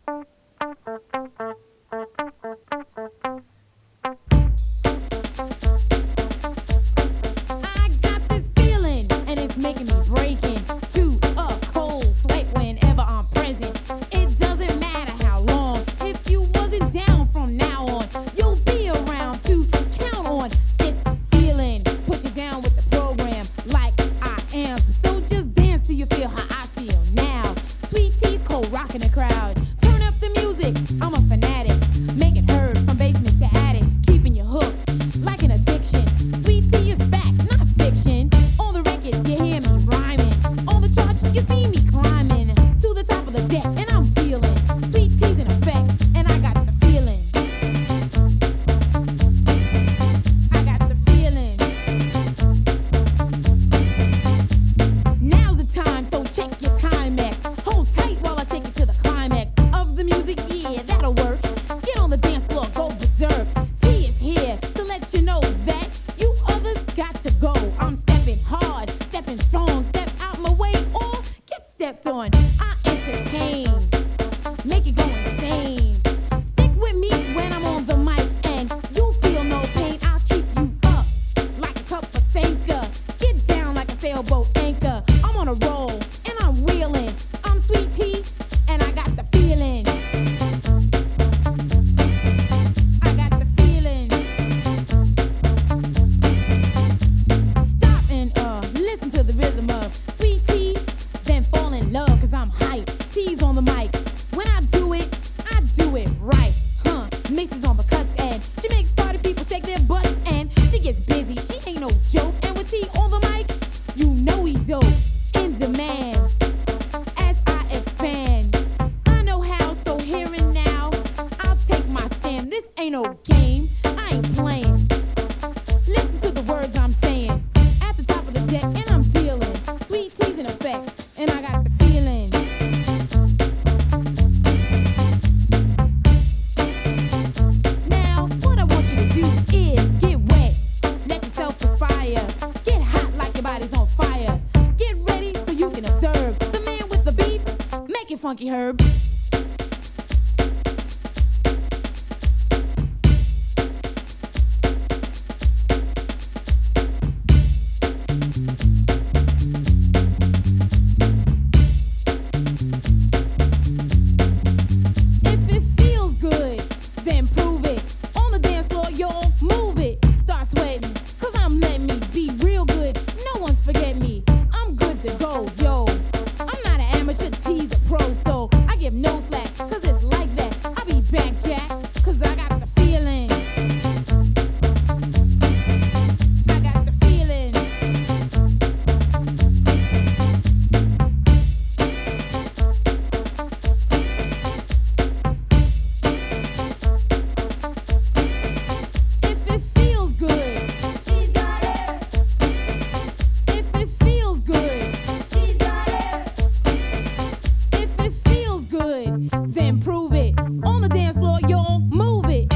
I got this feeling, and it's making me break into a cold sweat whenever I'm present. It doesn't matter how long. If you wasn't down from now on, you'll be around to count on this feeling. Put you down with the program like I am. So just dance till you feel how I feel now. Sweet T's cold rocking the crowd. Turn up the music, I'm a fanatic. Make it heard from basement to attic. Keeping you hooked like an addiction. Sweet T is fact, not fiction. On the records, you hear me rhyming. On the charts, you see me climbing to the top of the deck, and I'm dealing. Sweet T's in effect, and I got the feeling. I got the feeling. Now's the time, so check your Timex. Hold tight while I take you to the climax of the music. Yeah, that'll work. Get on the dance floor, go berserk. T is here to let you know that you others got to go. I'm stepping hard, stepping strong. Step out my way or get stepped on. I entertain, make it go insane. Stick with me when I'm on the mic, and you'll feel no pain. I'll keep you up like a cup of Sanka. Get down like a sailboat anchor. I'm on a roll and I'm wheeling. I'm Sweet T and I got the feeling. I got the feeling. Stop and listen to the rhythm of Sweet T, then fall in love, cause I'm hype. T's on the mic. When I do it right. Macy's on the cuts, and she makes party people shake their butts, and she gets busy. She ain't no joke. And with T on the mic, you know he dope. In demand as I expand. I know how, so here and now, I'll take my stand. This ain't no game. I ain't playing. Listen to the words I'm saying. At the top of the deck, and I'm dealing. Sweet T's in effect, and I got the feeling. Now, what I want you to do is get wet. Let yourself perspire. Get hot like your body's on fire. Get ready so you can observe the man with the beats. Make it funky, Herb. If it feels good, then prove it. On the dance floor, y'all move it. Start sweating, cause I'm letting me be real good. No one's forget me. I'm good to go, yo. I'm not an amateur, T's a pro, so I give no slack, cause it's like that. I be back, Jack, cause I got the feeling. I got the feeling. If it feels good, she's got it. If it feels good, she's got it. If it feels good, then prove it. On the dance floor, y'all move it.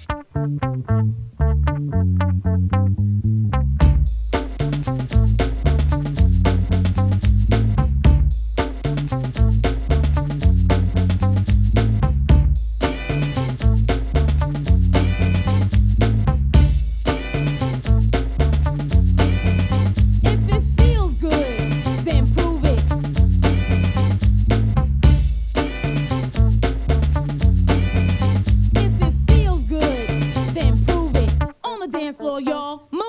If it feels good, then prove it. If it feels good, then prove it. On the dance floor, y'all.